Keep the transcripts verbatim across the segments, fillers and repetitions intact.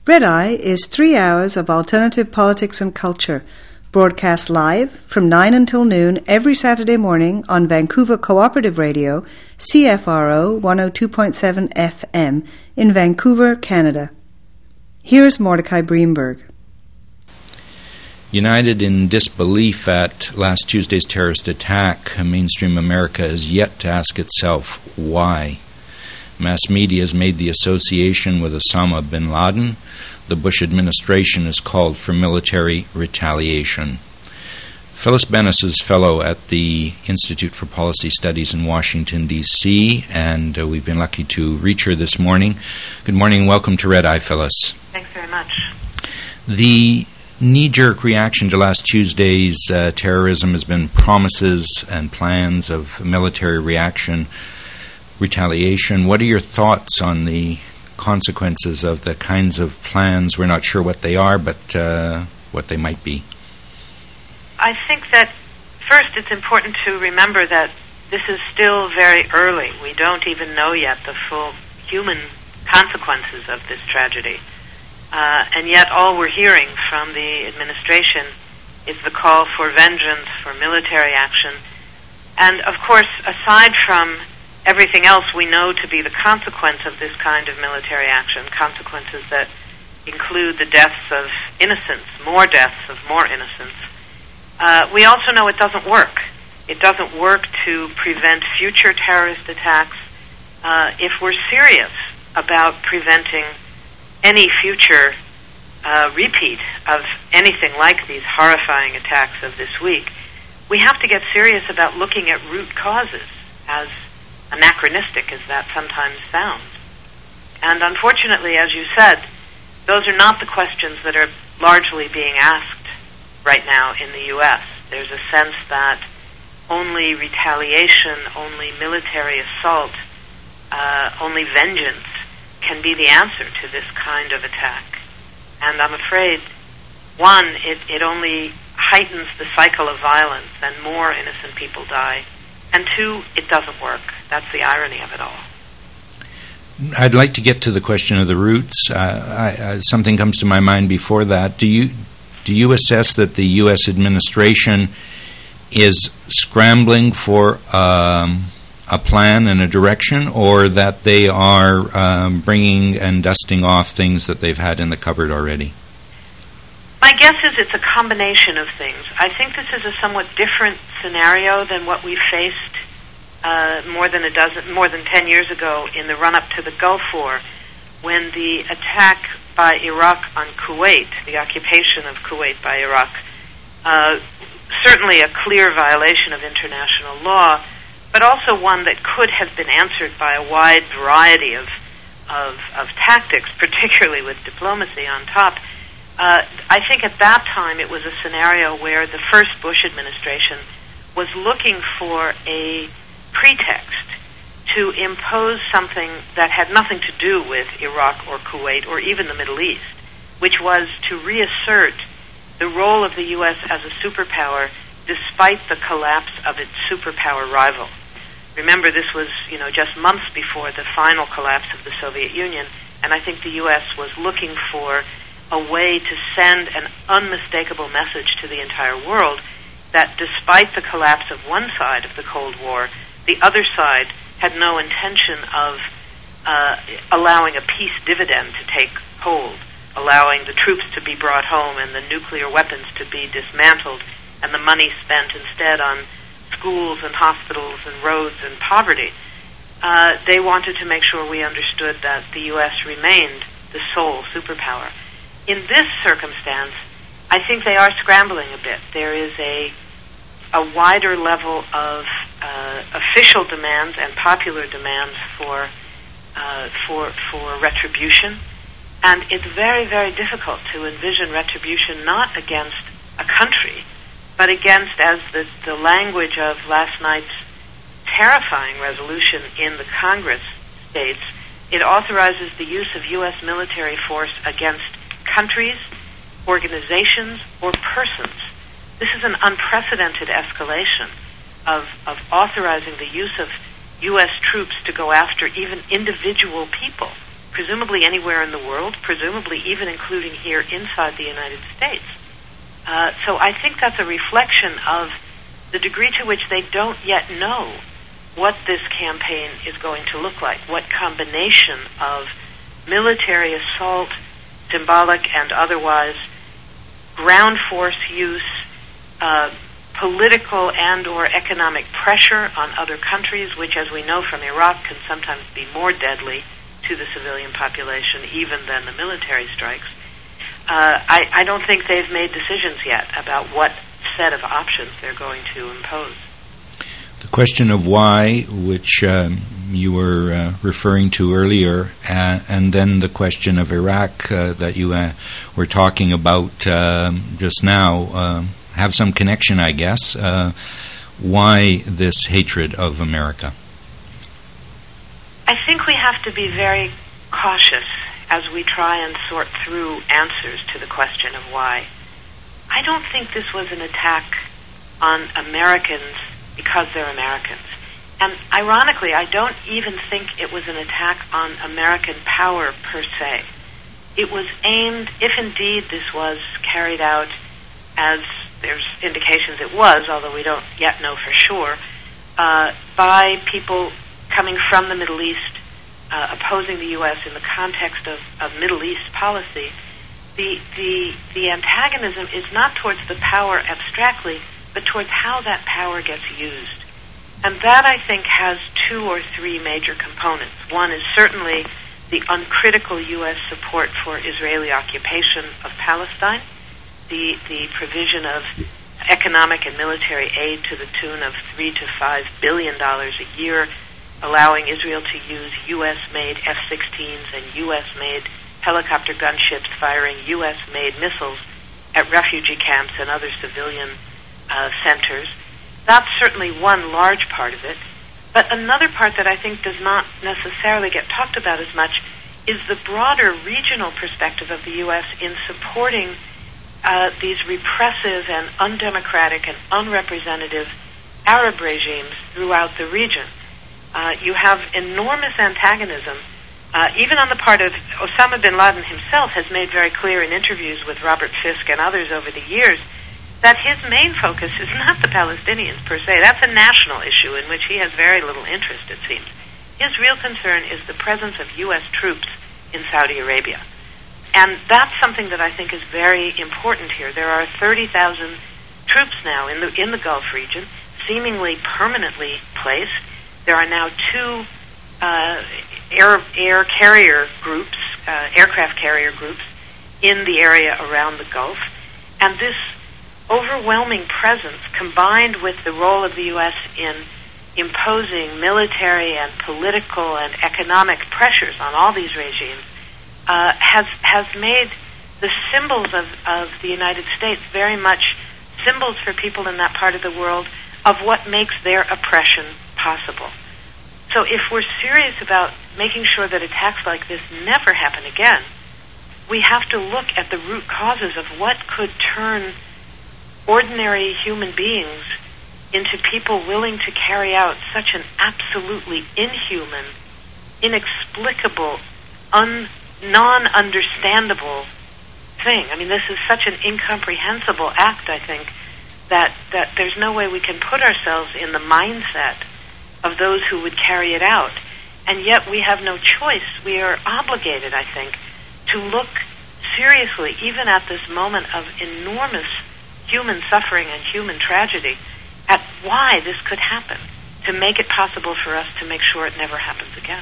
Red Eye is three hours of alternative politics and culture, broadcast live from nine until noon every Saturday morning on Vancouver Cooperative Radio, C F R O one oh two point seven F M in Vancouver, Canada. Here's Mordecai Breenberg. United in disbelief at last Tuesday's terrorist attack, mainstream America is yet to ask itself why. Mass media has made the association with Osama bin Laden. The Bush administration has called for military retaliation. Phyllis Bennis is fellow at the Institute for Policy Studies in Washington, D C, and uh, we've been lucky to reach her this morning. Good morning and welcome to Red Eye, Phyllis. Thanks very much. The knee-jerk reaction to last Tuesday's uh, terrorism has been promises and plans of military reaction, retaliation. What are your thoughts on the consequences of the kinds of plans? We're not sure what they are, but uh, what they might be. I think that first it's important to remember that this is still very early. We don't even know yet the full human consequences of this tragedy. Uh, and yet all we're hearing from the administration is the call for vengeance, for military action. And of course, aside from everything else we know to be the consequence of this kind of military action, consequences that include the deaths of innocents, more deaths of more innocents, uh, we also know it doesn't work. It doesn't work to prevent future terrorist attacks. Uh, if we're serious about preventing any future uh, repeat of anything like these horrifying attacks of this week, we have to get serious about looking at root causes, as anachronistic as that sometimes sounds. And unfortunately, as you said, those are not the questions that are largely being asked right now in the U S. There's a sense that only retaliation, only military assault, uh, only vengeance can be the answer to this kind of attack. And I'm afraid, one, it, it only heightens the cycle of violence and more innocent people die. And two, it doesn't work. That's the irony of it all. I'd like to get to the question of the roots. Uh, I, uh, something comes to my mind before that. Do you do you assess that the U S administration is scrambling for um, a plan and a direction, or that they are um, bringing and dusting off things that they've had in the cupboard already? My guess is it's a combination of things. I think this is a somewhat different scenario than what we faced uh, more than a dozen, more than ten years ago in the run-up to the Gulf War, when the attack by Iraq on Kuwait, the occupation of Kuwait by Iraq, uh, certainly a clear violation of international law, but also one that could have been answered by a wide variety of of, of tactics, particularly with diplomacy on top. Uh, I think at that time it was a scenario where the first Bush administration was looking for a pretext to impose something that had nothing to do with Iraq or Kuwait or even the Middle East, which was to reassert the role of the U S as a superpower despite the collapse of its superpower rival. Remember, this was, you know, just months before the final collapse of the Soviet Union, and I think the U S was looking for a way to send an unmistakable message to the entire world that despite the collapse of one side of the Cold War, the other side had no intention of uh, allowing a peace dividend to take hold, allowing the troops to be brought home and the nuclear weapons to be dismantled, and the money spent instead on schools and hospitals and roads and poverty. Uh, they wanted to make sure we understood that the U S remained the sole superpower. In this circumstance, I think they are scrambling a bit. There is a a wider level of uh, official demands and popular demands for uh, for for retribution, and it's very, very difficult to envision retribution not against a country, but against, as the, the language of last night's terrifying resolution in the Congress states, it authorizes the use of U S military force against countries, organizations, or persons. This is an unprecedented escalation of, of authorizing the use of U S troops to go after even individual people, presumably anywhere in the world, presumably even including here inside the United States. Uh, so I think that's a reflection of the degree to which they don't yet know what this campaign is going to look like, what combination of military assault, symbolic and otherwise, ground force use, uh, political and or economic pressure on other countries, which, as we know from Iraq, can sometimes be more deadly to the civilian population even than the military strikes. Uh, I, I don't think they've made decisions yet about what set of options they're going to impose. The question of why, which um, you were uh, referring to earlier, uh, and then the question of Iraq uh, that you uh, were talking about uh, just now, uh, have some connection, I guess. Uh, why this hatred of America? I think we have to be very cautious as we try and sort through answers to the question of why. I don't think this was an attack on Americans because they're Americans. And ironically, I don't even think it was an attack on American power per se. It was aimed, if indeed this was carried out as there's indications it was, although we don't yet know for sure, uh, by people coming from the Middle East, uh, opposing the U S in the context of, of Middle East policy. The, the, the antagonism is not towards the power abstractly, but towards how that power gets used. And that, I think, has two or three major components. One is certainly the uncritical U S support for Israeli occupation of Palestine, the, the provision of economic and military aid to the tune of three to five billion dollars a year, allowing Israel to use U S-made F sixteens and U S-made helicopter gunships firing U S-made missiles at refugee camps and other civilian uh, centers. That's certainly one large part of it. But another part that I think does not necessarily get talked about as much is the broader regional perspective of the U S in supporting uh, these repressive and undemocratic and unrepresentative Arab regimes throughout the region. Uh, you have enormous antagonism, uh, even on the part of Osama bin Laden himself has made very clear in interviews with Robert Fisk and others over the years that his main focus is not the Palestinians per se. That's a national issue in which he has very little interest, it seems. His real concern is the presence of U S troops in Saudi Arabia. And that's something that I think is very important here. There are thirty thousand troops now in the in the Gulf region, seemingly permanently placed. There are now two uh, air air carrier groups, uh, aircraft carrier groups, in the area around the Gulf. And this overwhelming presence, combined with the role of the U S in imposing military and political and economic pressures on all these regimes, uh, has has made the symbols of, of the United States very much symbols for people in that part of the world of what makes their oppression possible. So if we're serious about making sure that attacks like this never happen again, we have to look at the root causes of what could turn ordinary human beings into people willing to carry out such an absolutely inhuman, inexplicable, un, non-understandable thing. I mean, this is such an incomprehensible act, I think, that, that there's no way we can put ourselves in the mindset of those who would carry it out. And yet we have no choice. We are obligated, I think, to look seriously, even at this moment of enormous human suffering and human tragedy, at why this could happen, to make it possible for us to make sure it never happens again.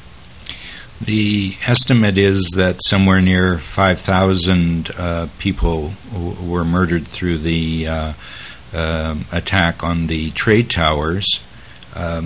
The estimate is that somewhere near five thousand uh, people w- were murdered through the uh, uh, attack on the trade towers. Um,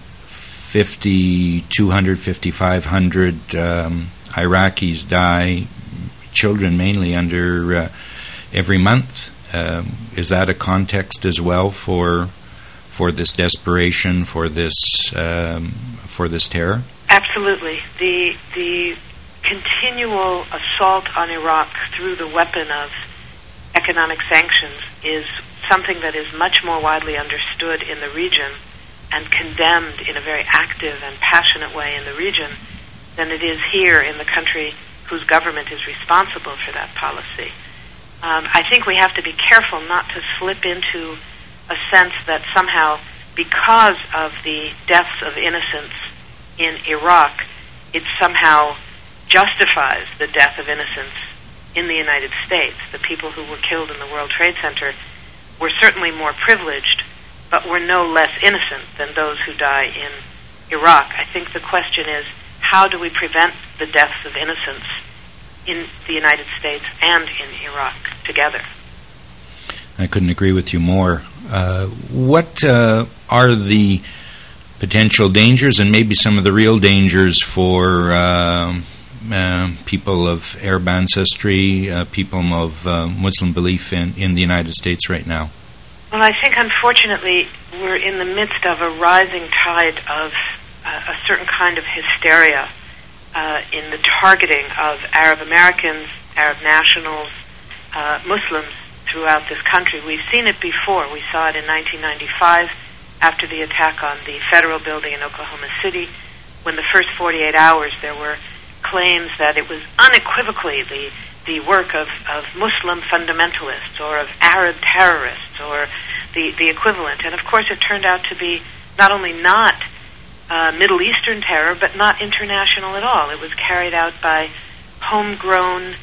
fifty-two hundred, fifty-five hundred um, Iraqis die, children mainly, under uh, every month. Um, is that a context as well for for this desperation, for this um, for this terror? Absolutely. The the continual assault on Iraq through the weapon of economic sanctions is something that is much more widely understood in the region and condemned in a very active and passionate way in the region than it is here in the country whose government is responsible for that policy. Um, I think we have to be careful not to slip into a sense that somehow, because of the deaths of innocents in Iraq, it somehow justifies the death of innocents in the United States. The people who were killed in the World Trade Center were certainly more privileged, but were no less innocent than those who die in Iraq. I think the question is, how do we prevent the deaths of innocents in the United States and in Iraq together? I couldn't agree with you more. Uh, what uh, are the potential dangers and maybe some of the real dangers for uh, uh, people of Arab ancestry, uh, people of uh, Muslim belief in, in the United States right now? Well, I think unfortunately we're in the midst of a rising tide of uh, a certain kind of hysteria uh, in the targeting of Arab Americans, Arab nationals, uh, Muslims throughout this country. We've seen it before. We saw it in nineteen ninety-five after the attack on the federal building in Oklahoma City, when the first forty-eight hours there were claims that it was unequivocally the the work of, of Muslim fundamentalists or of Arab terrorists or the, the equivalent. And of course it turned out to be not only not uh, Middle Eastern terror, but not international at all. It was carried out by homegrown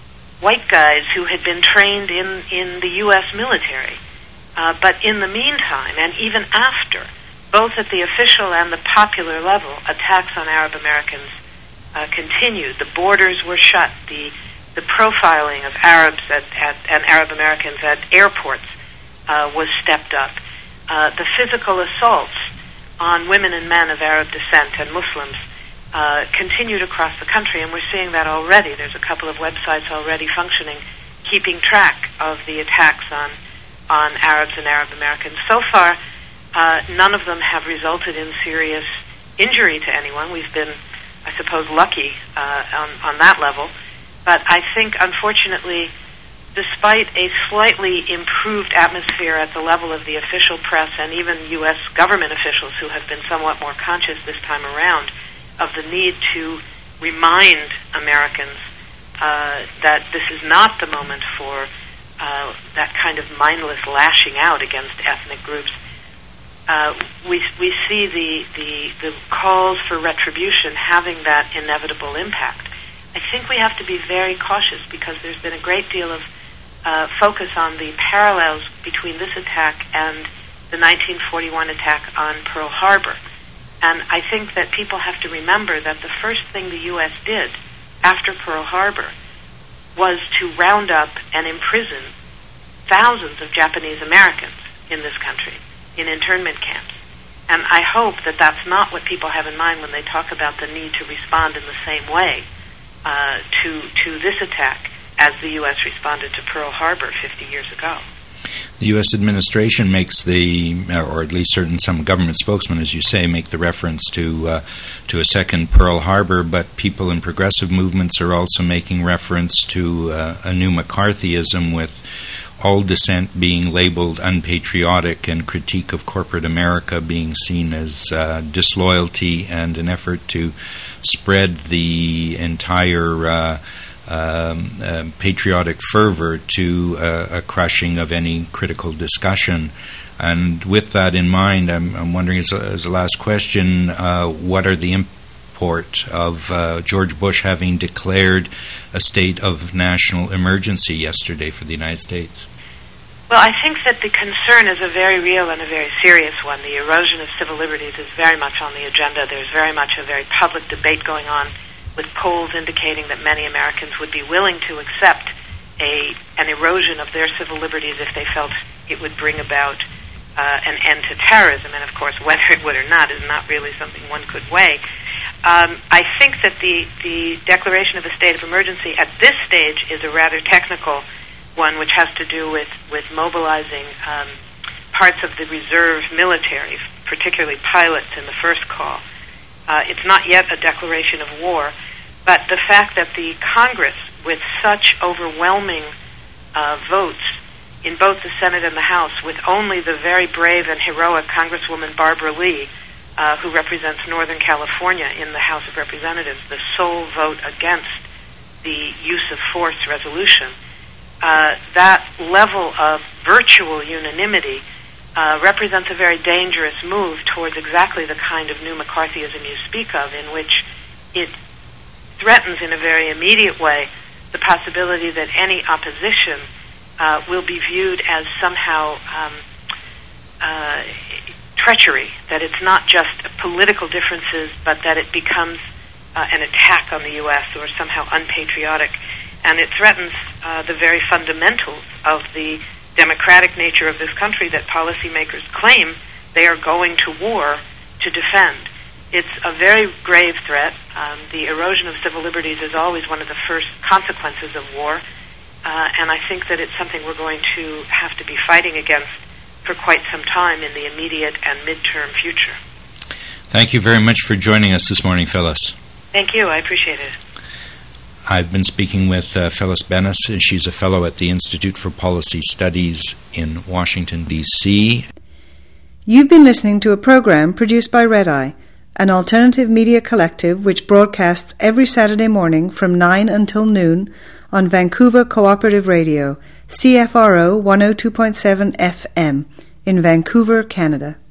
white guys who had been trained in, in the U S military. Uh, but in the meantime, and even after, both at the official and the popular level, attacks on Arab Americans uh, continued. The borders were shut. The The profiling of Arabs at, at, and Arab Americans at airports uh, was stepped up. Uh, the physical assaults on women and men of Arab descent and Muslims uh, continued across the country, and we're seeing that already. There's a couple of websites already functioning, keeping track of the attacks on, on Arabs and Arab Americans. So far, uh, none of them have resulted in serious injury to anyone. We've been, I suppose, lucky uh, on, on that level. But I think, unfortunately, despite a slightly improved atmosphere at the level of the official press and even U S government officials who have been somewhat more conscious this time around of the need to remind Americans uh, that this is not the moment for uh, that kind of mindless lashing out against ethnic groups, uh, we we see the, the, the calls for retribution having that inevitable impact. I think we have to be very cautious because there's been a great deal of uh, focus on the parallels between this attack and the nineteen forty-one attack on Pearl Harbor. And I think that people have to remember that the first thing the U S did after Pearl Harbor was to round up and imprison thousands of Japanese Americans in this country in internment camps. And I hope that that's not what people have in mind when they talk about the need to respond in the same way Uh, to to this attack as the U S responded to Pearl Harbor fifty years ago. The U S administration makes the, or at least certain some government spokesmen, as you say, make the reference to uh, to a second Pearl Harbor, but people in progressive movements are also making reference to uh, a new McCarthyism with all dissent being labeled unpatriotic and critique of corporate America being seen as uh, disloyalty and an effort to spread the entire uh, um, uh, patriotic fervor to uh, a crushing of any critical discussion. And with that in mind, I'm, I'm wondering, as a, as a last question, uh, what are the import of uh, George Bush having declared a state of national emergency yesterday for the United States? Well, I think that the concern is a very real and a very serious one. The erosion of civil liberties is very much on the agenda. There's very much a very public debate going on, with polls indicating that many Americans would be willing to accept a an erosion of their civil liberties if they felt it would bring about uh, an end to terrorism. And of course, whether it would or not is not really something one could weigh. Um, I think that the, the declaration of a state of emergency at this stage is a rather technical one, which has to do with, with mobilizing um, parts of the reserve military, particularly pilots in the first call. Uh, it's not yet a declaration of war, but the fact that the Congress, with such overwhelming uh, votes in both the Senate and the House, with only the very brave and heroic Congresswoman Barbara Lee uh, who represents Northern California in the House of Representatives, the sole vote against the use of force resolution, uh, that level of virtual unanimity uh, represents a very dangerous move towards exactly the kind of new McCarthyism you speak of, in which it threatens in a very immediate way the possibility that any opposition uh, will be viewed as somehow um, uh, treachery, that it's not just political differences, but that it becomes uh, an attack on the U S or somehow unpatriotic. And it threatens uh, the very fundamentals of the democratic nature of this country that policymakers claim they are going to war to defend. It's a very grave threat. Um, the erosion of civil liberties is always one of the first consequences of war, uh, and I think that it's something we're going to have to be fighting against for quite some time in the immediate and midterm future. Thank you very much for joining us this morning, Phyllis. Thank you. I appreciate it. I've been speaking with uh, Phyllis Bennis. She's a fellow at the Institute for Policy Studies in Washington, D C You've been listening to a program produced by Red Eye, an alternative media collective which broadcasts every Saturday morning from nine until noon on Vancouver Cooperative Radio, C F R O one oh two point seven F M, in Vancouver, Canada.